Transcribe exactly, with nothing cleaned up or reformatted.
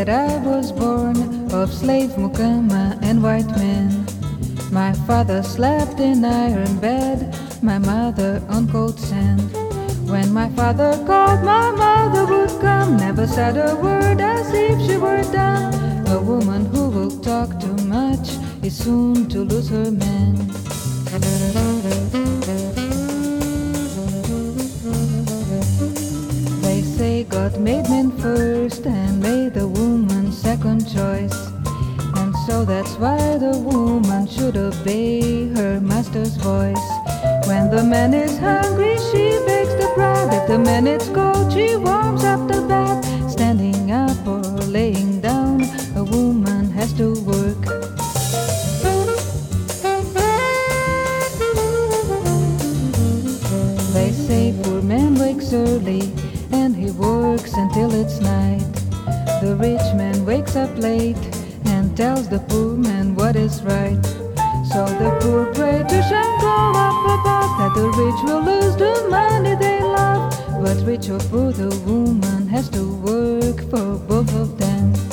that I was born of slave mukama and white men. My father slept in iron bed, my mother on cold sand. When my father called, my mother would come, never said a word as if she were dumb. A woman who will talk too much is soon to lose her man. They say God made men first and made the woman second choice. And so that's why the woman should obey her master's voice. When the man is hungry, she bakes the bread. If the man is cold, she warms up the bed. Standing up or laying down, a woman has to work. They say poor man wakes early and he works until it's night. The rich man wakes up late and tells the poor man what is right. So the poor pray to Shango up above that the rich will lose the money they love. But rich or poor, the woman has to work for both of them.